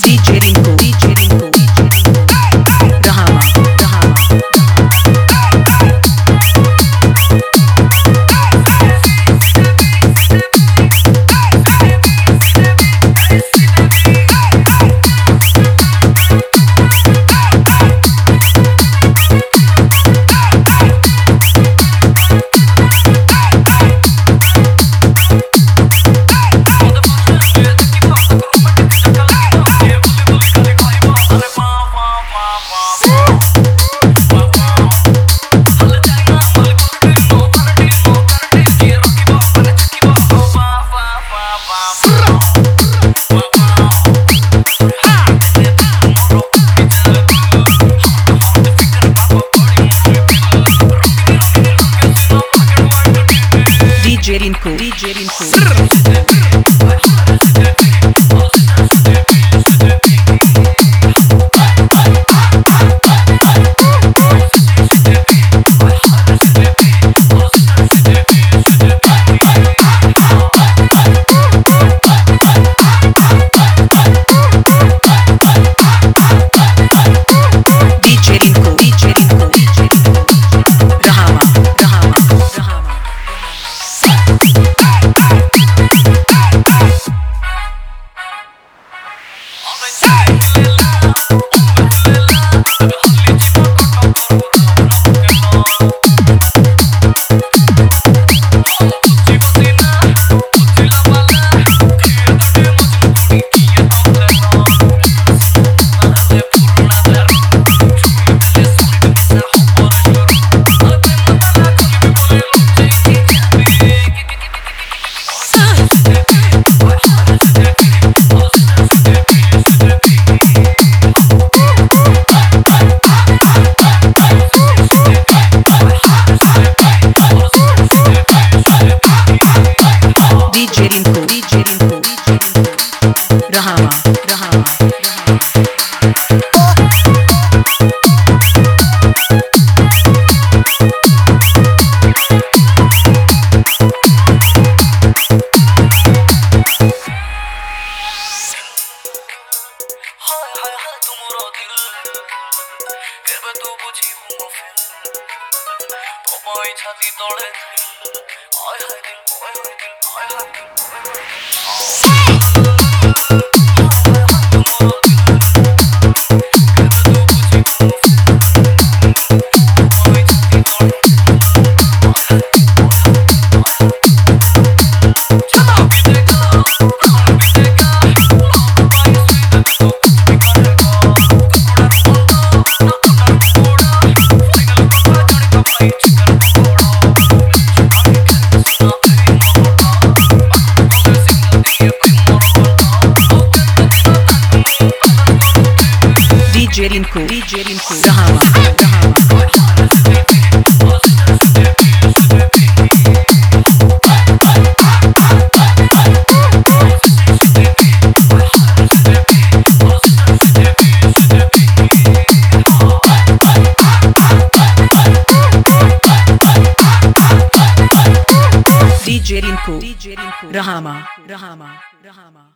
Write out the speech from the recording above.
DJ Rinku, DJ Rinku, Rahama, Rahama, DJ Rinku, DJ Rinku. DJ Rinku, DJ Rinku, Rahama, Rahama, Rahama. DJ Rinku, DJ Rinku, Rahama, Rahama, Rahama. छाती तोड़े आय हाय दिल आय हाय दिल आय हाय दिल DJ Rinku, DJ Rinku, Rahama, Rahama. DJ Rinku, DJ Rinku, Rahama, Rahama, Rahama.